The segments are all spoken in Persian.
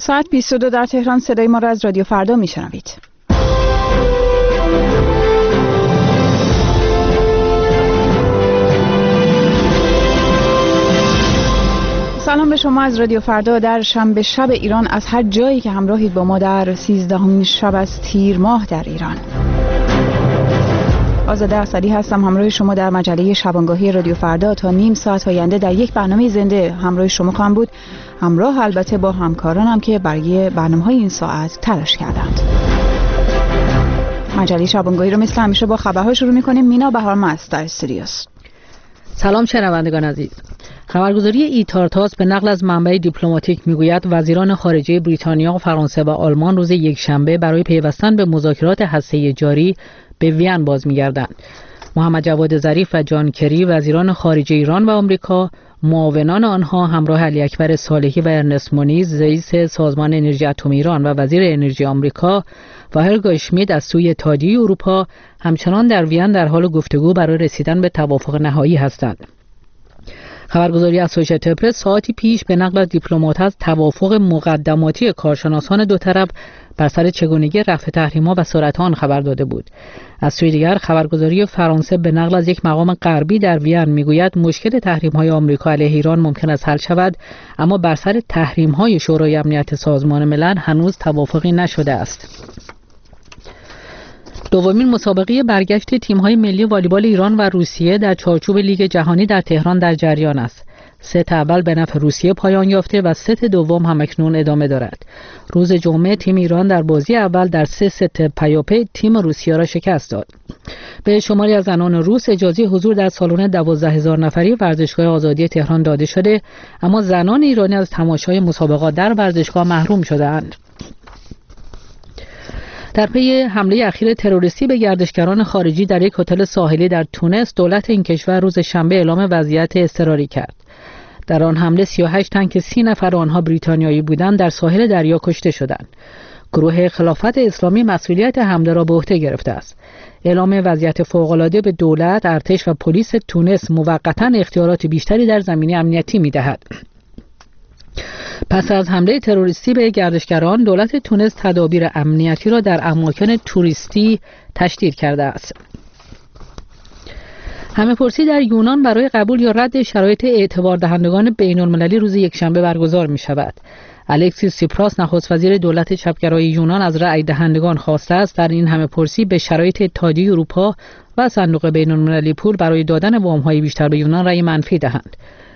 ساعت 22 در تهران. صدای ما را از رادیو فردا میشنوید. سلام به شما از رادیو فردا در شنبه شب ایران، از هر جایی که همراهید با ما در 13مین شب از تیر ماه در ایران. آزاده اسدی هستم، همراه شما در مجله شبانگاهی رادیو فردا. تا نیم ساعت آینده در یک برنامه زنده همراه شما خواهم بود، همراه البته با همکارانم که برای برنامه‌های این ساعت تلاش کردند. مجله شبانگاهی رو مثل همیشه با خبرها شروع می‌کنیم. مینا بهارمست در استودیوست. سلام شنوندگان عزیز. خبرگزاری ایتارتاس به نقل از منبع دیپلماتیک میگوید وزیران خارجه بریتانیا، فرانسه و آلمان روز یکشنبه برای پیوستن به مذاکرات هسته‌ای جاری به وین باز می‌گردند. محمد جواد ظریف و جان کری، وزیران خارجه ایران و آمریکا، معاونان آنها همراه علی اکبر صالحی و ارنست مونیز، رئیس سازمان انرژی اتمی ایران و وزیر انرژی آمریکا و هلگا اشمیت از سوی اتحادیه اروپا همچنان در وین در حال گفتگو برای رسیدن به توافق نهایی هستند. خبرگزاری اسوسییتد پرس ساعتی پیش به نقل از دیپلمات از توافق مقدماتی کارشناسان دو طرف بر سر چگونگی رفع تحریم‌ها و سرعت آن خبر داده بود. از سوی دیگر خبرگزاری فرانسه به نقل از یک مقام غربی در وین میگوید مشکل تحریم‌های آمریکا علیه ایران ممکن است حل شود، اما بر سر تحریم‌های شورای امنیت سازمان ملل هنوز توافقی نشده است. دومین مسابقه برگشت تیم‌های ملی والیبال ایران و روسیه در چارچوب لیگ جهانی در تهران در جریان است. ست اول به نفع روسیه پایان یافته و ست دوم همکنون ادامه دارد. روز جمعه تیم ایران در بازی اول در 3 ست پیاپی تیم روسیه را شکست داد. به شماری از زنان روس اجازه حضور در سالن 12,000 نفری ورزشگاه آزادی تهران داده شده، اما زنان ایرانی از تماشای مسابقات در ورزشگاه محروم شده‌اند. در پی حمله اخیر تروریستی به گردشگران خارجی در یک هتل ساحلی در تونس، دولت این کشور روز شنبه اعلام وضعیت اضطراری کرد. در آن حمله 38 تن که 30 نفر آنها بریتانیایی بودند در ساحل دریا کشته شدند. گروه خلافت اسلامی مسئولیت حمله را به عهده گرفته است. اعلام وضعیت فوق‌العاده به دولت، ارتش و پلیس تونس موقتاً اختیارات بیشتری در زمینه امنیتی می‌دهد. پس از حمله تروریستی به گردشگران، دولت تونس تدابیر امنیتی را در اماکن توریستی تشدید کرده است. همه‌پرسی در یونان برای قبول یا رد شرایط اعتبار دهندگان بین‌المللی روز یکشنبه برگزار می‌شود. الکسیس سیپراس، نخست وزیر دولت چپگرای یونان، از رأی دهندگان خواسته است در این همه‌پرسی به شرایط اتحادیه اروپا و صندوق بین‌المللی پول برای دادن وام‌های بیشتر به یونان رأی منفی دهند.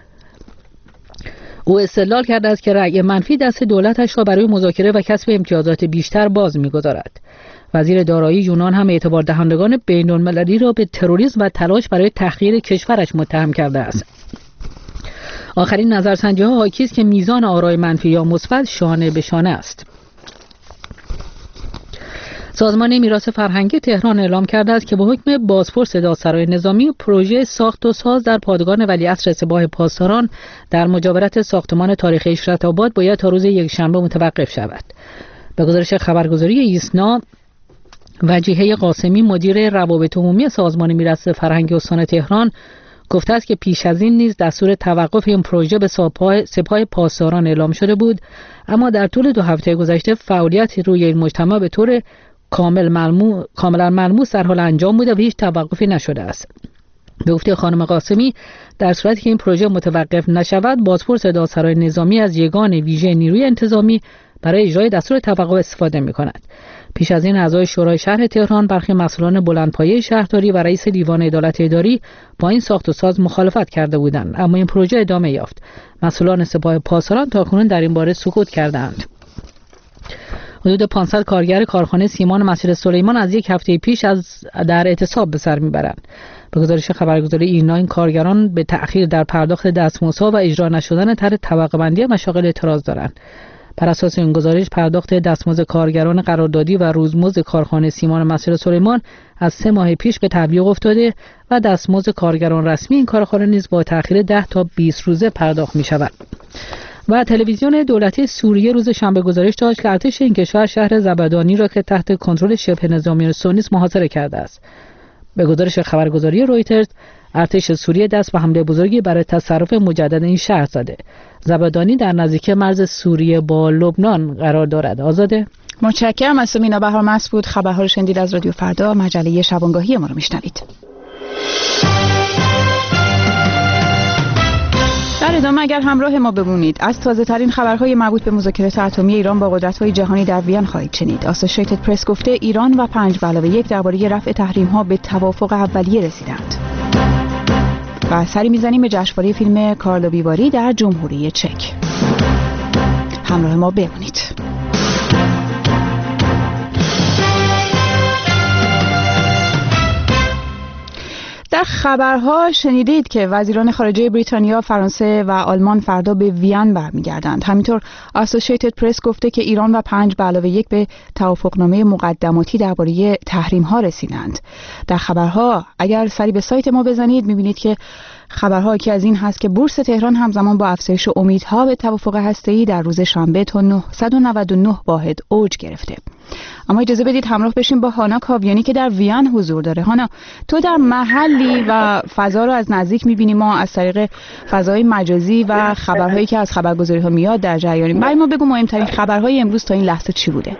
او استدلال کرده است که رأی منفی دست دولتش را برای مذاکره و کسب امتیازات بیشتر باز می‌گذارد. وزیر دارایی یونان هم اعتبار دهندگان بین‌المللی را به تروریسم و تلاش برای تحقیر کشورش متهم کرده است. آخرین نظرسنجی‌ها حاکی است که میزان آرای منفی یا مثبت شانه به شانه است. سازمان میراث فرهنگی تهران اعلام کرده است که به حکم بازپرس دادسرای نظامی پروژه ساخت و ساز در پادگان ولیعصر سپاه پاسداران در مجاورت ساختمان تاریخی اشرت آباد باید تا روز یکشنبه متوقف شود. به گزارش خبرگزاری ایسنا، وجیهه قاسمی، مدیر روابط عمومی سازمان میراث فرهنگی استان تهران، گفته است که پیش از این نیز دستور توقف این پروژه به سپاه پاسداران اعلام شده بود، اما در طول 2 هفته گذشته فعالیت روی این مجتمع به طور کاملا ملموس در حال انجام بوده و هیچ توقفی نشده است. به گفته خانم قاسمی، در صورتی که این پروژه متوقف نشود، بازپرس دادسرای نظامی از یگان ویژه نیروی انتظامی برای اجرای دستور توقف استفاده می‌کند. پیش از این اعضای شورای شهر تهران، برخی مسئولان بلندپایه شهرداری و رئیس دیوان عدالت اداری با این ساخت و ساز مخالفت کرده بودند، اما این پروژه ادامه یافت. مسئولان سپاه پاسداران تاکنون در این باره سکوت کردند. حدود 500 کارگر کارخانه سیمان مسجد سلیمان از یک هفته پیش در اعتصاب به سر میبرند. به گزارش خبرگزاری اینا، این کارگران به تأخیر در پرداخت دستمزدها و اجرا نشدن طرح طبقه بندی مشاغل اعتراض دارند. بر اساس این گزارش، پرداخت دستمزد کارگران قراردادی و روزمزد کارخانه سیمان مسجد سلیمان از 3 ماه پیش به تعویق افتاده و دستمزد کارگران رسمی این کارخانه نیز با تأخیر 10 تا 20 روزه پرداخت می‌شود. و تلویزیون دولتی سوریه روز شنبه گزارش داد که ارتش این کشور شهر زبدانی را که تحت کنترل شبه نظامی سونیست محاصره کرده است. به گزارش خبرگزاری رویترز، ارتش سوریه دست به حمله بزرگی برای تصرف مجدد این شهر زده. زبدانی در نزدیکی مرز سوریه با لبنان قرار دارد. آزاده. متشکرم از مینا بهار مسعود. خبرها رو شنیدید از رادیو فردا. مجله شبانگاهی ما رو میشنوید. در ادامه اگر همراه ما بمونید از تازه ترین خبرهای مربوط به مذاکرات اتمی ایران با قدرت‌های جهانی در وین خواهید شنید. اسوسییتد پرس گفته ایران و 5+1 درباره رفع تحریم‌ها به توافق اولیه رسیدند. و سری میزنیم به جشنواره فیلم کارلووی واری در جمهوری چک. همراه ما بمونید. در خبرها شنیدید که وزیران خارجه بریتانیا، فرانسه و آلمان فردا به وین برمیگردند. همینطور اسوسییتد پرس گفته که ایران و 5+1 به توافقنامه مقدماتی درباره تحریم‌ها رسیدند. در خبرها اگر سری به سایت ما بزنید می‌بینید که خبرها که از این هست که بورس تهران همزمان با افزایش امیدها به توافق هسته‌ای در روز شنبه تا 999 واحد اوج گرفته. اما اجازه بدید همراه بشیم با هانا کاویانی که در وین حضور داره. هانا، تو در محلی و فضا رو از نزدیک می‌بینی، ما از طریق فضای مجازی و خبرهایی که از خبرگزاری‌ها میاد در جریانیم. برای ما بگو مهمترین خبرهای امروز تا این لحظه چی بوده؟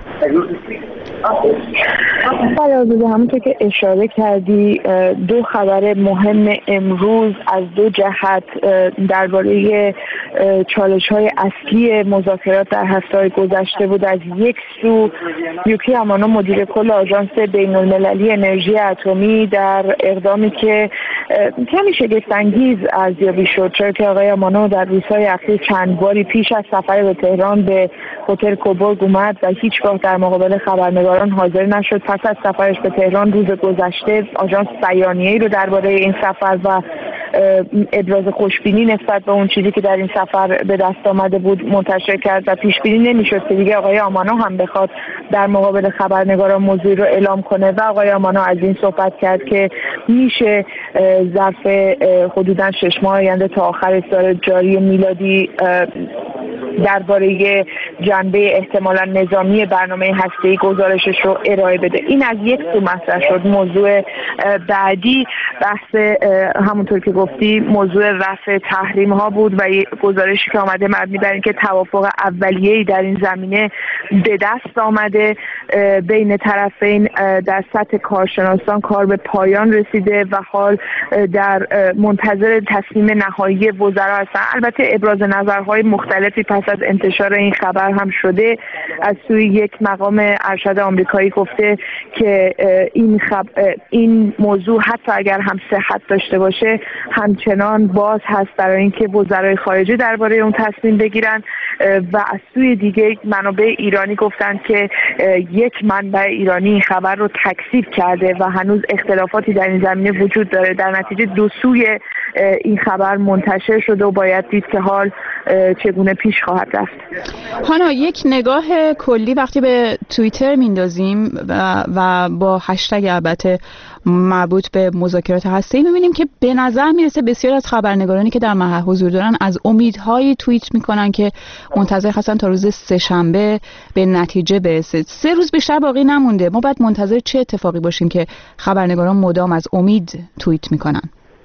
بله، همونطور که اشاره کردی دو خبر مهم امروز از دو جهت درباره چالش‌های اصلی مذاکرات در هفته‌های گذشته بود. از یک سو یوکی امانو مدیر کل آژانس بین‌المللی انرژی اتمی در اقدامی که کمی شگفت‌انگیز ارزیابی شد، چرا که آقای امانو در روزهای اخیر چند باری پیش از سفر به تهران به هتل کوبورگ اومد و هیچگاه در مقابل خبرنگاران حاضر نشد. پس از سفرش به تهران روز گذشته آژانس بیانیه‌ای رو درباره این سفر و ابراز خوشبینی نسبت به اون چیزی که در این سفر به دست آمده بود منتشر کرد و پیش بینی نمی‌شد که دیگه آقای آمانو هم بخواد در مقابل خبرنگاران موضوع رو اعلام کنه و آقای آمانو از این صحبت کرد که میشه ظرف حدوداً 6 ماه آینده تا آخر سال جاری میلادی درباره جنبه احتمالاً نظامی برنامه هسته‌ای گزارشش رو ارائه بده. این از یک سو مطرح شد. موضوع بعدی بحث همونطور که گفتی موضوع رفع تحریم ها بود و گزارشی که آمده مبنی بر اینکه توافق اولیه‌ای در این زمینه به دست آمده بین طرفین. در سطح کارشناسان کار به پایان رسیده و حال در منتظر تصمیم نهایی وزرا هستند. البته ابراز نظرهای مختلفی پس از انتشار این خبر هم شده. از سوی یک مقام ارشد آمریکایی گفته که این موضوع حتی اگر هم صحت داشته باشه همچنان باز هست برای اینکه وزرای خارجه درباره اون تصمیم بگیرن. و از سوی دیگه منابع ایرانی گفتند که یک منبع ایرانی این خبر رو تکذیب کرده و هنوز اختلافاتی در این زمینه وجود داره. در نتیجه دو سوی این خبر منتشر شده و باید دید که حال چگونه پیش خواهد رفت. هانا، یک نگاه کلی وقتی به توییتر میندازیم و با هشتگ البته مربوط به مذاکرات هسته‌ای می‌بینیم که به نظر میرسه بسیار از خبرنگارانی که در محل حضور دارن از امیدهایی توییت میکنن که منتظر هستن تا روز سه‌شنبه به نتیجه برسه. 3 روز بیشتر باقی نمونده. ما باید منتظر چه اتفاقی باشیم که خبرنگاران مدام از امید توییت میکنن؟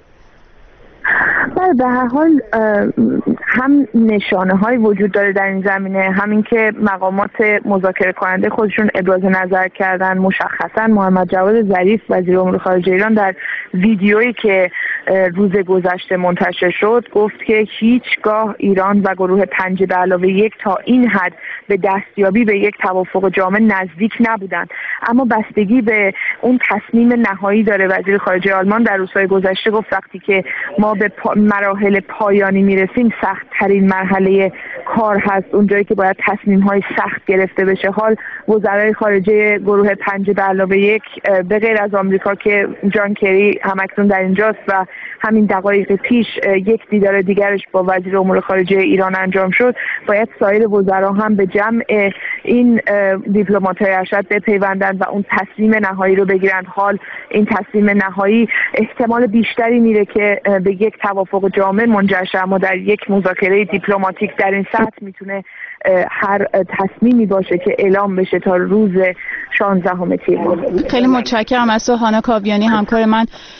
به هر حال هم نشانه های وجود داره در این زمینه، همین که مقامات مذاکره کننده خودشون ابراز نظر کردن. مشخصا محمد جواد ظریف وزیر امور خارجه ایران در ویدیویی که روز گذشته منتشر شد گفت که هیچگاه ایران و گروه 5+1 تا این حد به دستیابی به یک توافق جامع نزدیک نبودند، اما بستگی به اون تصمیم نهایی داره. وزیر خارجه آلمان در روزهای گذشته گفت وقتی که ما به مراحل پایانی میرسیم سخت ترین مرحله کار هست، اونجایی که باید تصمیم های سخت گرفته بشه. حال وزرای خارجه گروه 5+1 به غیر از آمریکا که جان کری همکنون در اینجاست و همین دقایق پیش یک دیدار دیگرش با وزیر امور خارجه ایران انجام شد، باید سایر وزرا هم به جمع این دیپلمات‌های ارشد بپیوندند و اون تصمیم نهایی رو بگیرند. حال این تصمیم نهایی احتمال بیشتری میره که به یک توافق جامع منجر شه، اما در یک مذاکره دیپلماتیک در این سطح میتونه هر تصمیمی باشه که اعلام بشه تا روز 16 تیر. خیلی متشکرم از هانا کاویانی همکار من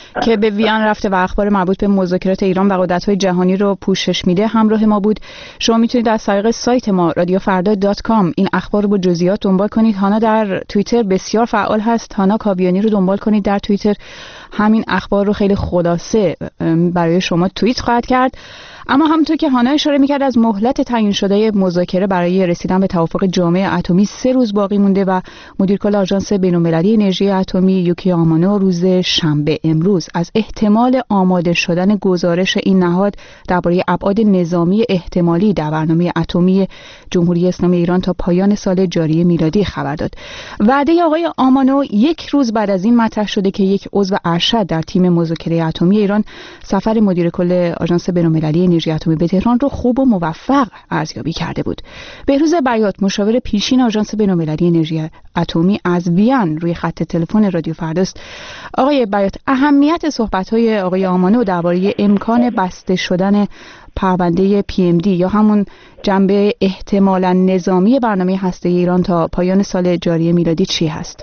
که به وین رفته و اخبار مربوط به مذاکرات ایران و قدرت‌های جهانی رو پوشش میده همراه ما بود. شما میتونید از طریق سایت ما radiofarda.com این اخبار رو با جزئیات دنبال کنید. هانا در توییتر بسیار فعال هست. هانا کاویانی رو دنبال کنید در توییتر، همین اخبار رو خیلی خلاصه برای شما توییت خواهد کرد. اما همونطور که هانا اشاره میکرد از مهلت تعیین شده مذاکره برای رسیدن به توافق جامع اتمی 3 روز باقی مونده و مدیر کل آژانس بین‌المللی انرژی اتمی یوکی آمانو روز شنبه امروز از احتمال آماده شدن گزارش این نهاد درباره ابعاد نظامی احتمالی در برنامه اتمی جمهوری اسلامی ایران تا پایان سال جاری میلادی خبر داد. وعده آقای آمانو 1 روز بعد از این مطرح شده که یک عضو ارشد در تیم مذاکره اتمی ایران سفر مدیر کل آژانس بین‌المللی انرژی اتمی به تهران رو خوب و موفق ارزیابی کرده بود. بهروز بیات مشاور پیشین آژانس بین‌المللی انرژی اتمی از وین روی خط تلفن رادیو فرداست. آقای بیات، اهمیت صحبت‌های آقای آمانو درباره امکان بسته شدن پرونده PMD یا همون جنبه احتمالاً نظامی برنامه هسته ایران تا پایان سال جاری میلادی چی هست؟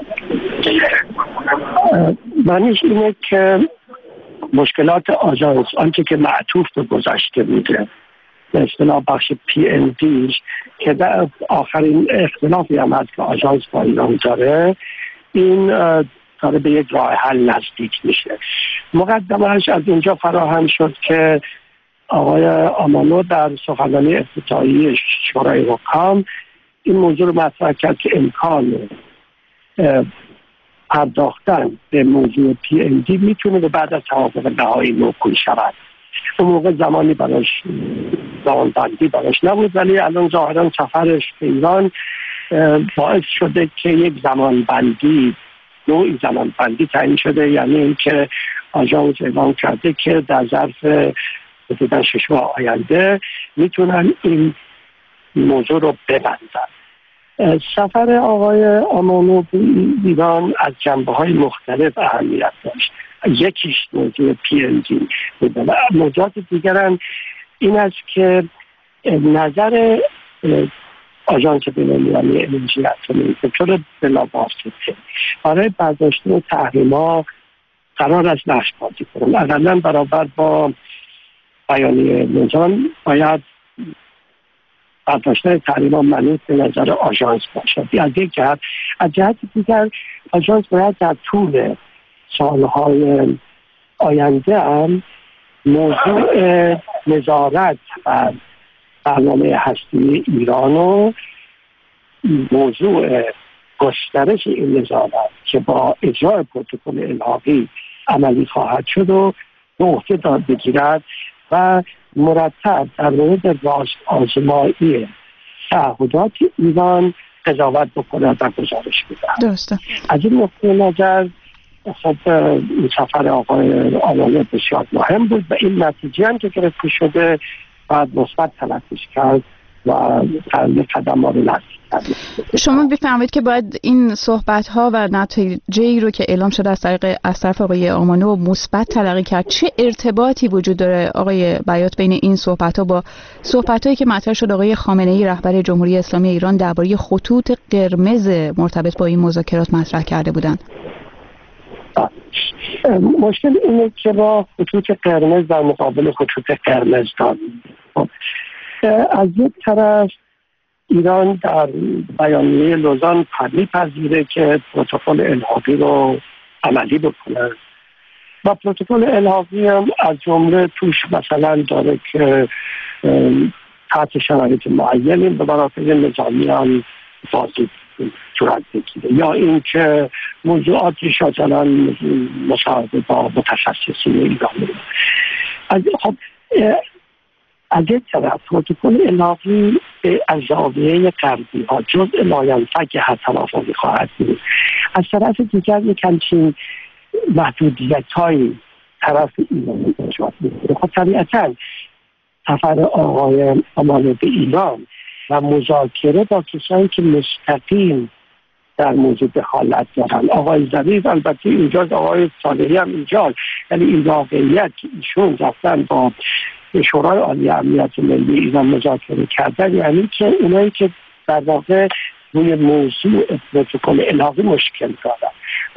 معنیش اینه که مشکلات آژانس آنچه که معطوف به گذشته بوده به اصطلاح بخش PMD که در آخرین اختلافی هم هست که آژانس با ایران داره، این داره به یک راه حل نزدیک میشه. مقدمهش از اینجا فراهم شد که آقای آمانو در سخنرانی افتتاحیه شورای حکام این موضوع رو مطرح کرد که امکان پرداختن به موضوع PMD میتونه به بعد از توافق نهایی موکول شود. اون موقع زمانی براش زمانبندی براش نبود، ولی الان ظاهرا سفرش به ایران باعث شده که یک زمانبندی، نوعی زمانبندی تعیین شده، یعنی اینکه آژانس اعلام کرده که در ظرف حدوداً 6 ماه آینده میتونن این موضوع رو ببندن. سفر آقای آمانو به ایران از جنبه‌های مختلف اهمیت داشت. یکیش موضوع PMD بود. موضوعات دیگرن این است که نظر آژانس بین‌المللی انرژی اتمی به طور بلافاصله برای برداشتن تحریم‌ها قرار است نقش بازی کنند. اقلاً برابر با بیانیه لوزان باید برداشتن تحریم‌ها منوط به نظر آژانس باشد. از یک جهت، از جهت دیگر آژانس باید در طول سالهای آینده هم موضوع نظارت بر برنامه هستی ایران و موضوع گسترش این نظارت که با اجرای پروتکل الحاقی عملی خواهد شد و به عهده داد بگیرد و مرتب در مورد راست آزمایی تعهدات ایران قضاوت بکند و گزارش بدهد. درسته. از این نقطه نظر خب سفر آقای آمانو بسیار مهم بود و این نتیجه هم که گرفته شده باید مثبت تلقیش کرد و قدم ها رو نزدیک کرد. شما بفرمایید که باید این صحبت ها و نتیجه‌ای رو که اعلام شده از طرف آقای آمانو مثبت تلقی کرد، چه ارتباطی وجود داره آقای بیات بین این صحبت ها با صحبت هایی که مطرح شد آقای خامنه‌ای رهبر جمهوری اسلامی ایران درباره خطوط قرمز مرتبط با این مذاکرات مطرح کرده بودند؟ مشکل اینه که با خطوط قرمز در مقابل خطوط قرمز داریم. از یک طرف ایران در بیانیه لوزان می‌پذیره که پروتکل الحاقی رو عملی بکنه و پروتکل الحاقی هم از جمله توش مثلا داره که تحت شرایط معینی به منافع نظامی هم بازی صورت بگیره، یا اینکه موضوعاتی مثلا مصاحبه با متخصصین ایرانی. خب از یک طرف پروتکل الحاقی از زاویه غربی ها جزء لاینفک هر توافقی خواهد بود. از طرف دیگر یک همچین محدودیت های طرف ایران ایجاد می‌کنه. خب طبیعتاً سفر آقای آمانو به ایران و مذاکره با کسانی که مستقیم در موضوع دخالت دارن، آقای ظریف البته اینجاست، آقای صالحی هم اینجاست، یعنی این واقعیت که ایشون رفتن با شورای عالی امنیت ملی ایران مذاکره کردن، یعنی که اونایی که در واقع روی موضوع پروتکل الحاقی مشکل دارن و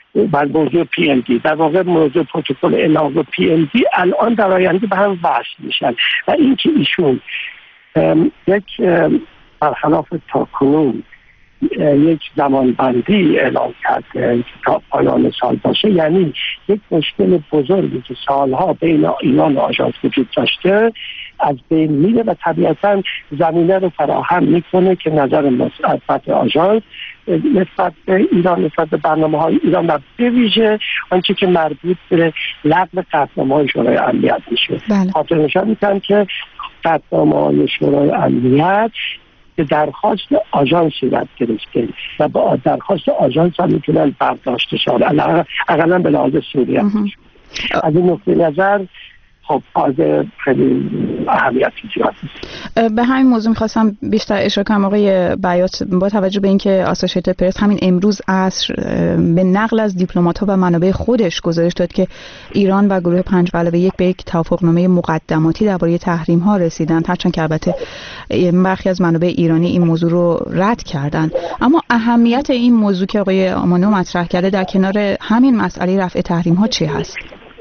بر موضوع PMD، در واقع موضوع پروتکل الاغ و PMD الان در آینده به هم وصل میشن و اینکه ایشون یک برخلاف تاکنون یک زمانبندی اعلام کرده تا پایان سال باشه، یعنی یک مشکل بزرگی که سالها بین ایران و آژانس وجود داشته از بین میره و طبیعتا زمینه رو فراهم میکنه که نظر مثبت آژانس نسبت به ایران، نسبت به برنامه‌های ایران و به ویژه آنچه که مربوط به لغو قطعنامه‌های شورای امنیت میشه. خاطر نشان میدم که قطعنامه‌های شورای امنیت به درخواست آژانس صورت گرفته و با درخواست آژانس هم میتونن برداشته شد، اقلا به لحاظ سوریت. از این نقطه نظر خب خیلی اهمیتی زیاد است. به همین موضوع میخواستم بیشتر اشاره کنم آقای بیات، با توجه به اینکه آسوشییتد پرس همین امروز عصر به نقل از دیپلمات‌ها و منابع خودش گزارش داد که ایران و گروه 5+1 به یک توافقنامه مقدماتی درباره تحریم‌ها رسیدند، هرچند که البته برخی از منابع ایرانی این موضوع رو رد کردند. اما اهمیت این موضوع که آقای آمانو مطرح کرده در کنار همین مسئله رفع تحریم‌ها چی هست؟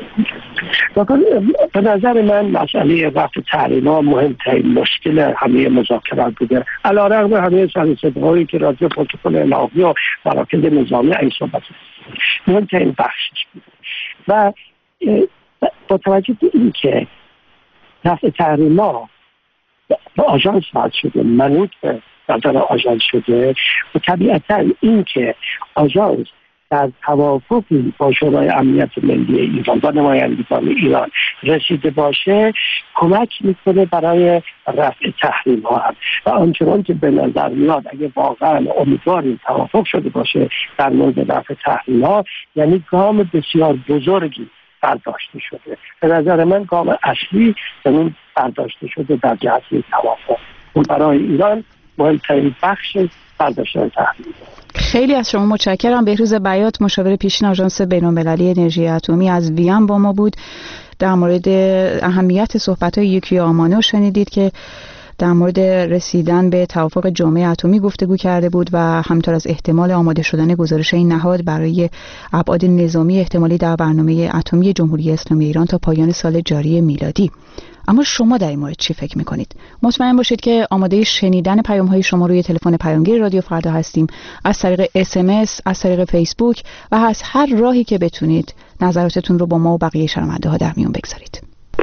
به نظر من مسئله رفع تحریم‌ها مهمترین مشکل همه مذاکرات بوده، علیرغم همه سرصداهایی که راجع به پروتکل الاغی و مراکز نظامی این صحبت مهمترین بخشش بوده و با توجه به این که رفع تحریم‌ها به آژانس وصل شده، منوط به نظر آژانس شده و طبیعتا این که آژانس در توافقی با شورای امنیت ملی ایران و نمایندگان ایران رسیده باشه کمک میکنه برای رفع تحریم ها هم. و آنچنان که به نظر میاد اگه واقعا امیدواریم توافق شده باشه در مورد رفع تحریم ها، یعنی گام بسیار بزرگی برداشته شده. به نظر من گام اصلی زمین برداشته شده در جهت توافق و برای ایران مهمترین بخش برداشتن تحریم. خیلی از شما متشکرم. بهروز بیات، مشاور پیشین آژانس بین‌المللی انرژی اتمی از وین با ما بود. در مورد اهمیت صحبت‌های یوکی آمانو شنیدید که در مورد رسیدن به توافق جامعه اتمی گفتگو کرده بود و همینطور از احتمال آماده شدن گزارش این نهاد برای ابعاد نظامی احتمالی در برنامه اتمی جمهوری اسلامی ایران تا پایان سال جاری میلادی. اما شما در این مورد چی فکر میکنید؟ مطمئن باشید که آماده شنیدن پیام‌های شما روی تلفن پیامگیر رادیو فردا هستیم، از طریق SMS، از طریق فیسبوک و از هر راهی که بتونید نظراتتون رو با ما و بقیه شنونده ها در میون بگذارید.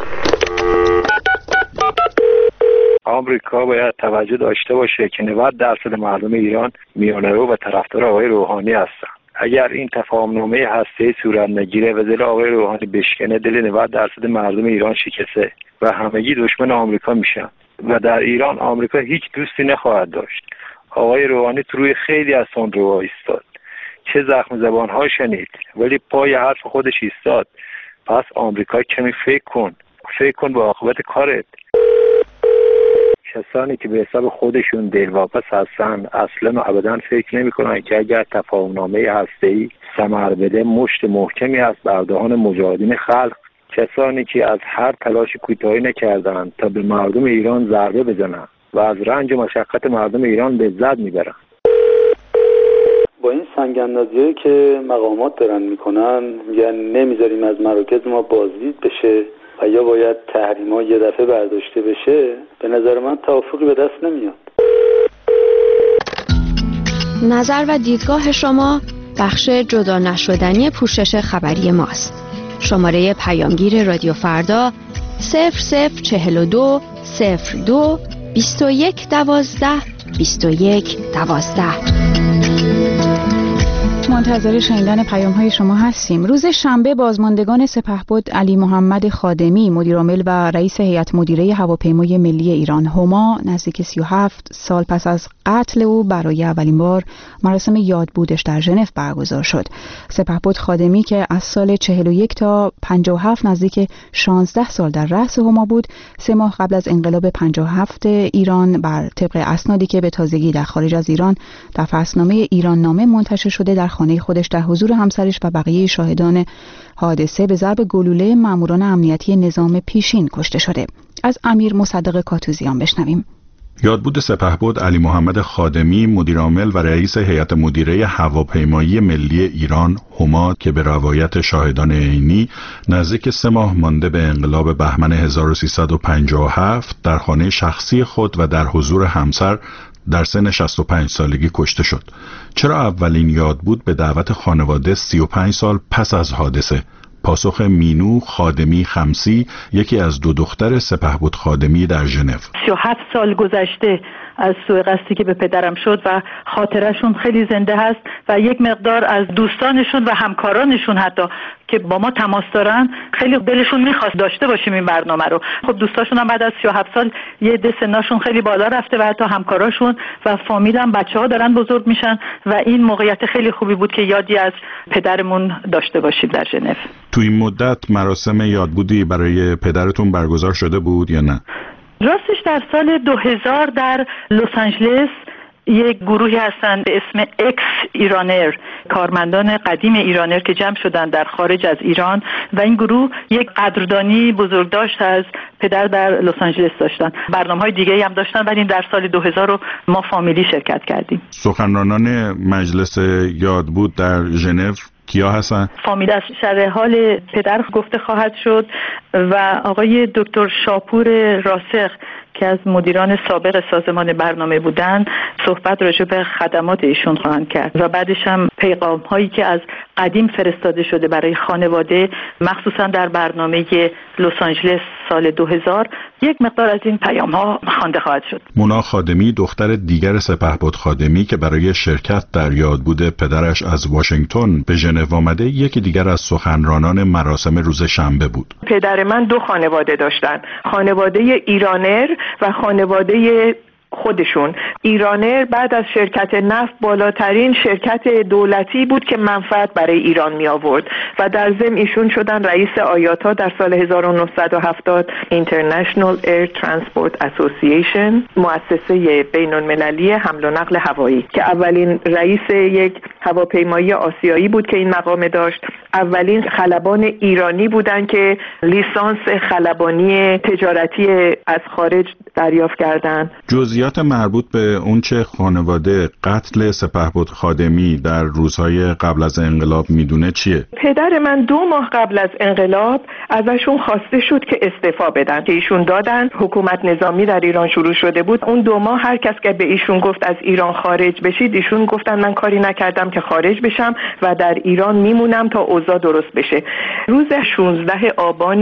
آمریکا باید توجه داشته باشه که 90% مردم ایران میانه‌رو و طرفدار آقای روحانی هستن. اگر این تفاهم‌نامه هسته‌ای صورت نگیره و دل آقای روحانی بشکنه، دل 90% مردم ایران شکسته و همگی دشمن آمریکا میشن و در ایران آمریکا هیچ دوستی نخواهد داشت. آقای روحانی تو روی خیلی از تندروها ایستاد، چه زخم زبان‌ها شنید ولی پای حرف خودش ایستاد. پس آمریکا کمی فکر کن به عاقبت کارت. کسانی که به حساب خودشون دلواپس هستن اصلا و ابدا فکر نمی‌کنن که اگر تفاهم‌نامه هسته‌ای ثمر بده مشت محکمی است بر دهان مجاهدین خلق، کسانی که از هر تلاش کوتاهی نکردند تا به مردم ایران ضربه بزنند و از رنج و مشقت مردم ایران لذت میبرند. با این سنگ‌اندازی‌هایی که مقامات دارن میکنن، میگن نمیذاریم از مراکز ما بازدید بشه و یا باید تحریم‌ها یه دفعه برداشته بشه، به نظر من توافقی به دست نمیاد. نظر و دیدگاه شما بخش جدا نشدنی پوشش خبری ماست. شماره پیامگیر رادیو فردا 0042 02 21 12 21 12. منتظر شنیدن پیام‌های شما هستیم. روز شنبه بازماندگان سپهبد علی محمد خادمی، مدیرعامل و رئیس هیئت مدیره هواپیمای ملی ایران هما، نزدیک 37 سال پس از قتل او برای اولین بار مراسم یادبودش در ژنو برگزار شد. سپهبد خادمی که از سال 41 تا 57 نزدیک 16 سال در رأس هما بود، 3 ماه قبل از انقلاب 57 ایران بر طبق اسنادی که به تازگی در خارج از ایران در فصلنامه ایران نامه منتشر شده در خانه خودش در حضور همسرش و بقیه شاهدان حادثه به ضرب گلوله ماموران امنیتی نظام پیشین کشته شده. از امیر مصدق کاتوزیان بشنویم. یادبود سپهبد علی محمد خادمی، مدیرعامل و رئیس هیئت مدیره هواپیمایی ملی ایران هماد که به روایت شاهدان عینی نزدیک 3 ماه مانده به انقلاب بهمن 1357 در خانه شخصی خود و در حضور همسر در سن 65 سالگی کشته شد. چرا اولین یادبود به دعوت خانواده 35 سال پس از حادثه؟ پاسخ مینو خادمی خمسی، یکی از 2 دختر سپهبد خادمی در ژنو. 37 سال گذشته از سوء قصدی که به پدرم شد و خاطرشون خیلی زنده هست و یک مقدار از دوستانشون و همکارانشون حتی که با ما تماس دارن خیلی دلشون میخواست داشته باشیم این برنامه رو. خب دوستاشون هم بعد از 37 سال یه عده سنشون خیلی بالا رفته و حتی همکاراشون و فامیل هم بچه‌ها دارن بزرگ میشن و این موقعیت خیلی خوبی بود که یادی از پدرمون داشته باشیم در ژنو. تو این مدت مراسم یادبودی برای پدرتون برگزار شده بود یا نه؟ راستش در سال 2000 در لس آنجلس یک گروهی هستن به اسم اکس ایرانر، کارمندان قدیم ایرانر که جمع شدن در خارج از ایران و این گروه یک قدردانی بزرگداشت از پدر در لس آنجلس داشتن. برنامه‌های دیگه‌ای هم داشتن ولی در سال 2000 رو ما فامیلی شرکت کردیم. سخنرانان مجلس یادبود در ژنو کیا هستن؟ فامیل از شرح حال پدر گفته خواهد شد و آقای دکتر شاپور راسخ که از مدیران سابق سازمان برنامه بودن صحبت راجع به خدمات ایشون خواهند کرد و بعدش هم پیغام هایی که از قدیم فرستاده شده برای خانواده مخصوصا در برنامه لس آنجلس سال 2000 یک مقدار از این پیام ها خوانده خواهد شد. مونا خادمی دختر دیگر سپهبد خادمی که برای شرکت در یادبود پدرش از واشنگتن به ژنو آمده یکی دیگر از سخنرانان مراسم روز شنبه بود. پدر من 2 خانواده داشتن، خانواده ایرانر و خانواده خودشون. ایرانر بعد از شرکت نفت بالاترین شرکت دولتی بود که منفعت برای ایران می آورد و در ضمن ایشون شدن رئیس آیاتا در سال 1970 International Air Transport Association، مؤسسه بین المللی حمل و نقل هوایی که اولین رئیس یک هواپیمایی آسیایی بود که این مقام داشت. اولین خلبان ایرانی بودن که لیسانس خلبانی تجارتی از خارج دریافت کردند. جزئیات مربوط به اونچه خانواده قتل سپهبد خادمی در روزهای قبل از انقلاب میدونه چیه؟ پدر من 2 ماه قبل از انقلاب ازشون خواسته شد که استعفا بدن که ایشون دادن. حکومت نظامی در ایران شروع شده بود. اون 2 ماه هر کس که به ایشون گفت از ایران خارج بشید، ایشون گفتن من کاری نکردم که خارج بشم و در ایران میمونم تا اوضاع درست بشه. روز 16 آبان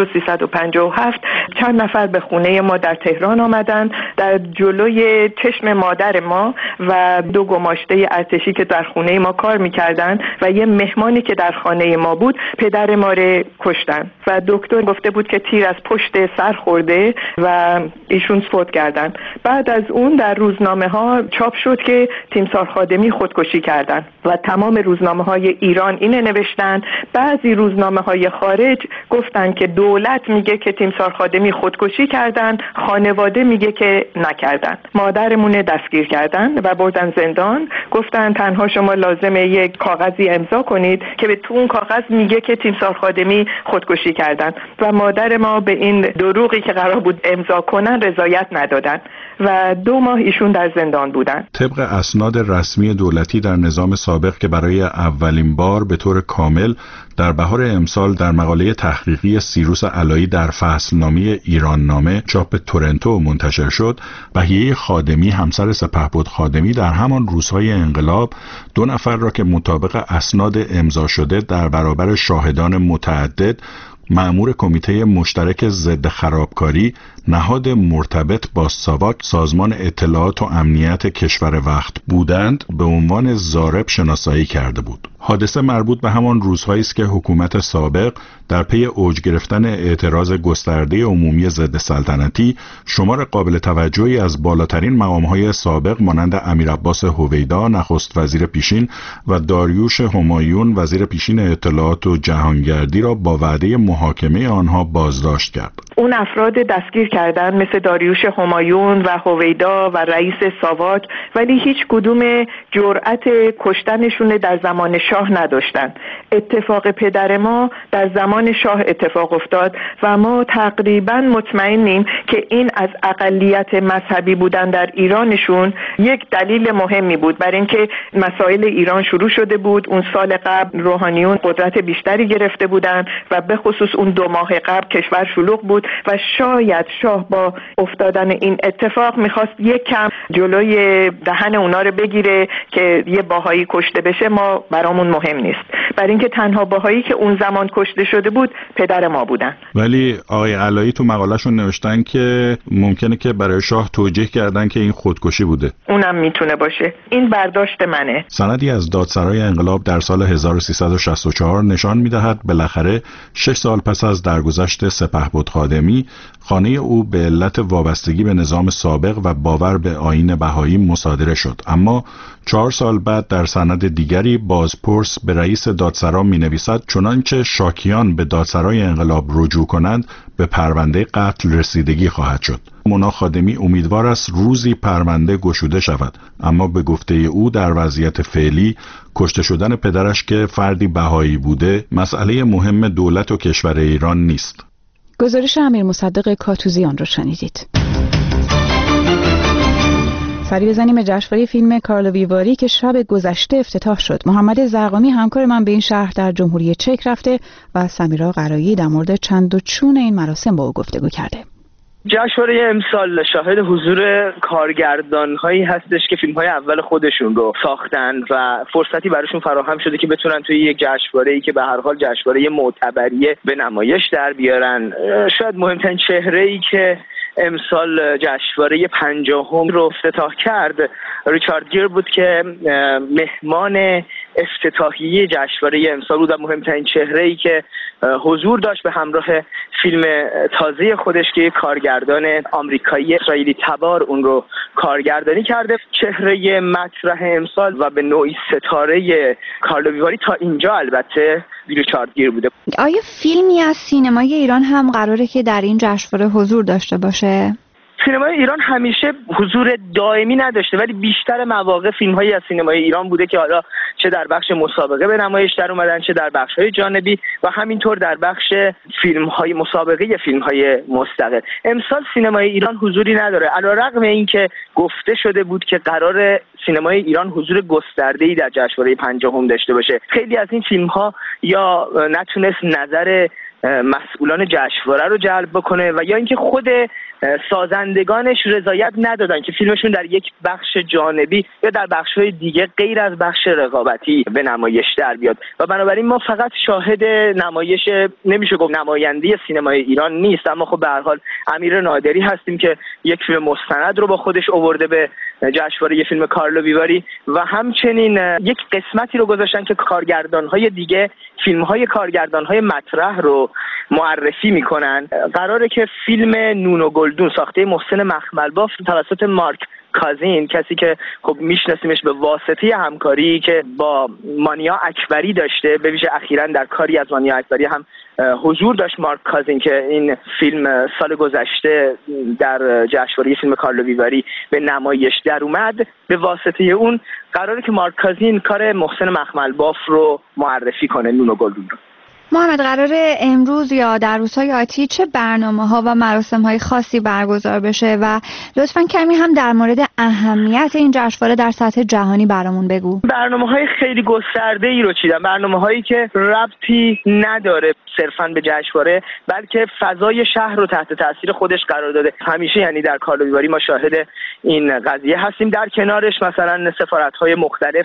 1357 چند نفر به خونه ما در تهران آمدن، در جلوی چشم مادر ما و 2 گماشته ارتشی که در خونه ما کار میکردن و یه مهمانی که در خانه ما بود پدر ما رو کشتن و دکتر گفته بود که تیر از پشت سر خورده و ایشون فوت کردن. بعد از اون در روزنامه ها چاپ شد که تیمسار خادمی خودکشی کردن و تمام روزنامه های ایران اینه نوشتن. بعضی روزنامه های خارج گفتن که دولت میگه که تیمسار خادمی خودکشی کردن، خانواده میگه که نکردن. مادرمون دستگیر کردن و بردن زندان. گفتن تنها شما لازمه یک کاغذی امضا کنید که به تو اون کاغذ میگه که تیمسار خادمی خودکشی کردن و مادر ما به این دروغی که قرار بود امضا کنن رضایت ندادن و 2 ماه ایشون در زندان بودن. طبق اسناد رسمی دولتی در نظام سابق که برای اولین بار به طور کامل در بهار امسال در مقاله تحقیقی سیروس علایی در فصلنامه ایران نامه چاپ تورنتو منتشر شد، بهیه خادمی همسر سپهبد خادمی در همان روزهای انقلاب 2 نفر را که مطابق اسناد امضا شده در برابر شاهدان متعدد مأمور کمیته مشترک ضد خرابکاری نهاد مرتبط با ساواک سازمان اطلاعات و امنیت کشور وقت بودند به عنوان ضارب شناسایی کرده بود. حادثه مربوط به همان روزهایی است که حکومت سابق در پی اوج گرفتن اعتراض گسترده عمومی ضد سلطنتی شمار قابل توجهی از بالاترین مقام‌های سابق مانند امیرعباس هویدا نخست وزیر پیشین و داریوش همایون وزیر پیشین اطلاعات و جهانگردی را با وعده محاکمه آنها بازداشت کرد. اون افراد دستگیر کردن مثل داریوش همایون و هویدا و رئیس ساواک، ولی هیچ کدوم جرأت کشتنشون در زمان شاه نداشتن. اتفاق پدر ما در زمان شاه اتفاق افتاد و ما تقریبا مطمئنیم که این از اقلیت مذهبی بودن در ایرانشون یک دلیل مهمی بود، برای اینکه مسائل ایران شروع شده بود. اون سال قبل روحانیون قدرت بیشتری گرفته بودن و به خصوص اون 2 ماه قبل کشور شلوغ بود و شاید شاه با افتادن این اتفاق میخواست یک کم جلوی دهن اونا رو بگیره که یه باهایی کشته بشه ما برامون مهم نیست، برای اینکه تنها باهایی که اون زمان کشته شده بود پدر ما بودن. ولی آقای علایی تو مقالهشون نوشتن که ممکنه که برای شاه توجیه کردن که این خودکشی بوده. اونم میتونه باشه، این برداشت منه. سندی از دادسرای انقلاب در سال 1364 نشان میدهد بالاخره 6 سال پس از درگذشت سپهبد خادمی خانه او به علت وابستگی به نظام سابق و باور به آیین بهایی مصادره شد، اما 4 سال بعد در سند دیگری بازپرس به رئیس دادسرا می نویسد چنانچه شاکیان به دادسرای انقلاب رجوع کنند به پرونده قتل رسیدگی خواهد شد. مونا خادمی امیدوار است روزی پرونده گشوده شود، اما به گفته او در وضعیت فعلی کشته شدن پدرش که فردی بهایی بوده مسئله مهم دولت و کشور ایران نیست. گزارش امیر مصدق کاتوزیان رو شنیدید. سری بزنیم به جشنواره فیلم کارلوی واری که شب گذشته افتتاح شد. محمد زرقامی همکار من به این شهر در جمهوری چک رفته و سمیرا قرایی در مورد چند و چون این مراسم با او گفتگو کرده. جشنواره امسال شاهد حضور کارگردان‌هایی هستش که فیلم‌های اول خودشون رو ساختن و فرصتی براشون فراهم شده که بتونن توی یک جشنواره‌ای که به هر حال جشنواره معتبریه به نمایش در بیارن. شاید مهمترین چهره‌ای که امسال جشنواره 50 رو افتتاح کرد ریچارد گیر بود که مهمان افتتاحیه جشنواره امسال بود و مهمترین چهره‌ای که حضور داشت به همراه فیلم تازه خودش که کارگردان آمریکایی اسرائیلی تبار اون رو کارگردانی کرده. چهره مطرح امسال و به نوعی ستاره کارلوی واری تا اینجا البته ریچارد گیر بوده. آیا فیلمی از سینمای ایران هم قراره که در این جشنواره حضور داشته باشه؟ سینمای ایران همیشه حضور دائمی نداشته، ولی بیشتر مواقع فیلم‌هایی از سینمای ایران بوده که حالا چه در بخش مسابقه به نمایش در اومدن، چه در بخش‌های جانبی و همینطور در بخش فیلم‌های مسابقه فیلم‌های مستقل. امسال سینمای ایران حضوری نداره، علی‌رغم اینکه گفته شده بود که قرار سینمای ایران حضور گسترده‌ای در جشنواره 50 داشته باشه. خیلی از این فیلم‌ها یا نتونست نظر مسئولان جشنواره رو جلب بکنه و یا اینکه خود سازندگانش رضایت ندادن که فیلمشون در یک بخش جانبی یا در بخش‌های دیگه غیر از بخش رقابتی به نمایش در بیاد و بنابراین ما فقط شاهد نمایش نمیشه گفت نماینده سینمای ایران نیست، اما خب به هر حال امیر نادری هستیم که یک فیلم مستند رو با خودش آورده به جشنواره فیلم کارلوی واری و همچنین یک قسمتی رو گذاشتن که کارگردان‌های دیگه فیلم‌های کارگردان‌های مطرح رو معرفی میکنن. قراره که فیلم نون و گلدون ساخته محسن مخملباف توسط مارک کازین، کسی که خب میشناسیمش به واسطه همکاری که با مانیا اکبری داشته، به ویژه اخیراً در کاری از مانیا اکبری هم حضور داشت مارک کازین که این فیلم سال گذشته در جشنواره فیلم کارلوی واری به نمایش در اومد. به واسطه اون قراره که مارک کازین کار محسن مخملباف رو معرفی کنه، نون و گلدون رو. محمد، قراره امروز یا در روزهای آتی چه برنامه‌ها و مراسم‌های خاصی برگزار بشه و لطفاً کمی هم در مورد اهمیت این جشنواره در سطح جهانی برامون بگو. برنامه‌های خیلی گسترده‌ای رو چیدن، برنامه‌هایی که ربطی نداره صرفاً به جشنواره بلکه فضای شهر رو تحت تاثیر خودش قرار داده. همیشه یعنی در کارلوی واری ما شاهد این قضیه هستیم. در کنارش مثلا سفارت‌های مختلف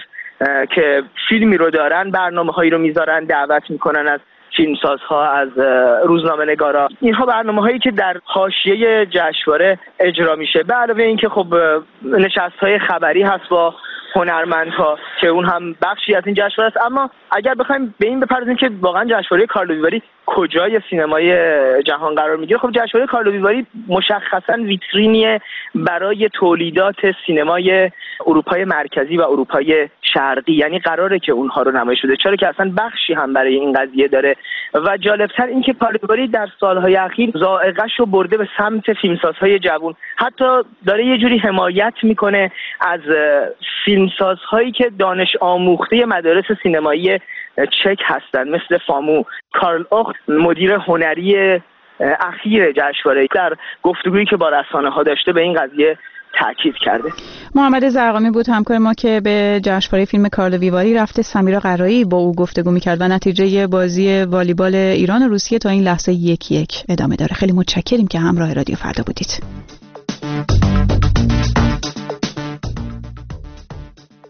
که فیلمی رو دارن برنامه‌هایی رو میذارن، دعوت میکنن از فیلمسازها، از روزنامه‌نگارا. اینها برنامه‌هایی که در حاشیه جشنواره اجرا میشه. به علاوه اینکه خب نشست‌های خبری هست با هنرمندها که اون هم بخشی از این جشنواره است. اما اگر بخوایم به این بپردازیم که واقعا جشنواره کارلوی واری کجای سینمای جهان قرار میگیره، خب جشنواره کارلوی واری مشخصاً ویترینیه برای تولیدات سینمای اروپای مرکزی و اروپای شرقی، یعنی قراره که اونها رو نمایش بده، چرا که اصلا بخشی هم برای این قضیه داره. و جالبتر این که پالمیواری در سالهای اخیر ذائقه‌ش رو برده به سمت فیلمسازهای جوان، حتی داره یه جوری حمایت میکنه از فیلمسازهایی که دانش آموخته مدارس سینمایی چک هستن، مثل فامو. کارل اوخت مدیر هنری اخیر جشنواره در گفتگویی که با رسانه‌ها داشته به این قضیه تاکید کرده. محمد زرقامی بود همکار ما که به جشنواره فیلم کارل ویواری رفته. سمیرا قرایی با او گفتگو می‌کرد و نتیجه بازی والیبال ایران و روسیه تا این لحظه 1-1 ادامه داره. خیلی متشکریم که همراه رادیو فردا بودید.